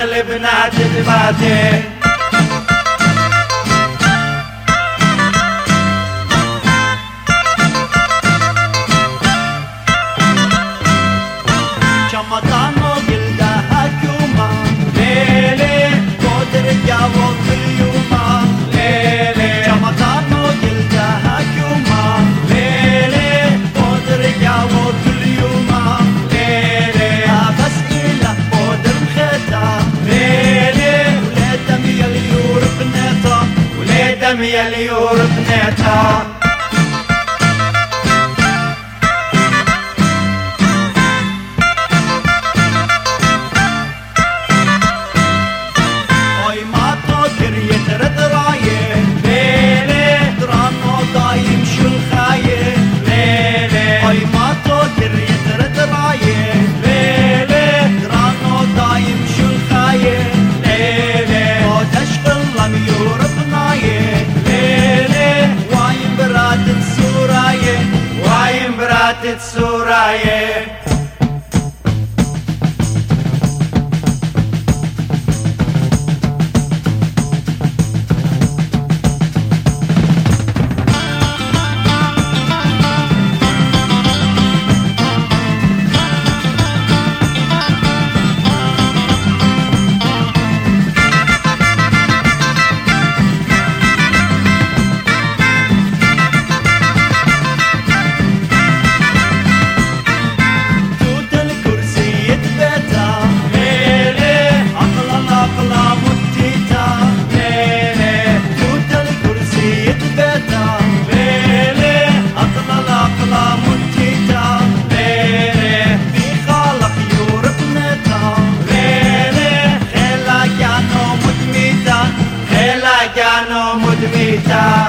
قلبنا تتباتي شمطانو قلدها كوما ليلي قدر جاوب اليوما ليلي شمطانو قلدها كوما ليلي قدر جاوب اليوما ليلي بس إلا قدر مخيطة ليلي وليدم يليور بنيطة وليدم يليور بنيطة Suraye كانوا مدميتا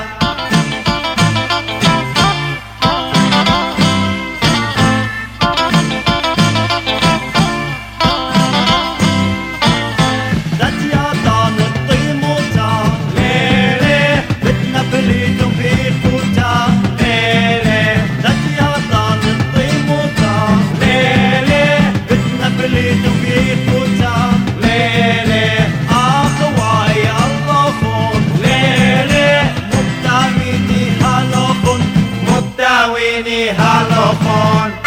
دتياطان الطيموتا ليلي بدنا بليدهم بيفوتا ليلي دتياطان الطيموتا ليلي بدنا بليدهم بيفوتا ليلي اخواي مبتاويني هالوخون